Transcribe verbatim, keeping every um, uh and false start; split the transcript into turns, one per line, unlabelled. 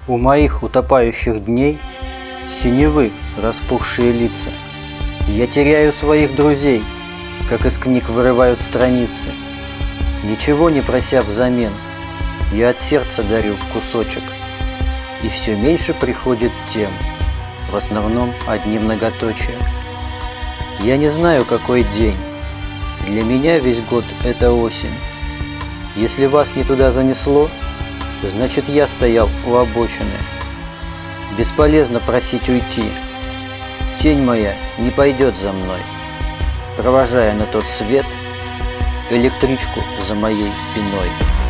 У моих утопающих дней синевы распухшие лица. Я теряю своих друзей, как из книг вырывают страницы. Ничего не прося взамен, я от сердца дарю кусочек. И все меньше приходит тем, в основном одни многоточия. Я не знаю, какой день. Для меня весь год — это осень. Если вас не туда занесло, значит, я стоял у обочины. Бесполезно просить уйти. Тень моя не пойдет за мной, провожая на тот свет электричку за моей спиной.